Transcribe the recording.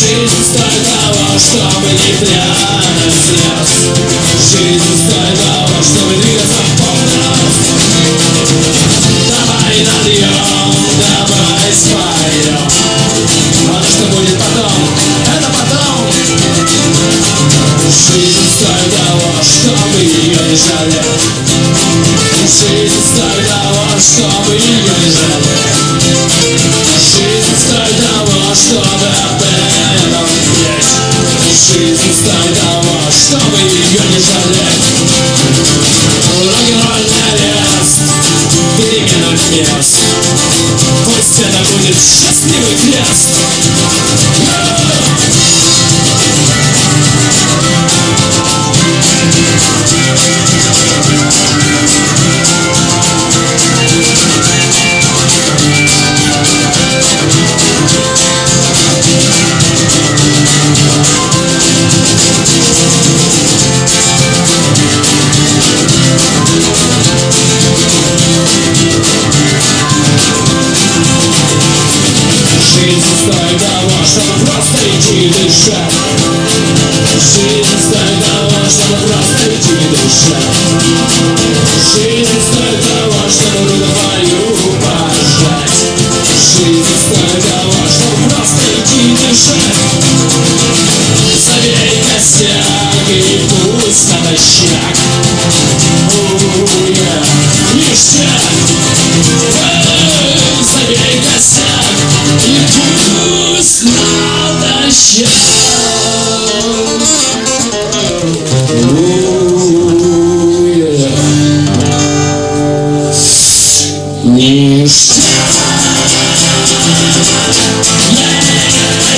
Жизнь стоит того, чтобы не прятать слез. Жизнь стоит того, чтобы двигаться в полный рост. Давай нальем, давай споем. А что будет потом, это потом. Жизнь стоит того, чтобы ее не жалеть. Жизнь стоит того, чтобы ее не жалеть. Жизнь стоит того, чтобы об этом петь. Жизнь стоит того, чтобы ее не жалеть. Рок-н-ролльный арест, перемена мест. Пусть это будет счастливый крест. Жизнь стоит того, чтобы просто идти и дышать. Жизнь стоит того, чтобы просто идти и дышать. Жизнь стоит того, чтобы руку твою пожать. Жизнь стоит того, чтобы просто идти и дышать. Забей косяк и пусть натощак. Ништяк. Забей косяк и пусть натощак. Ништяк.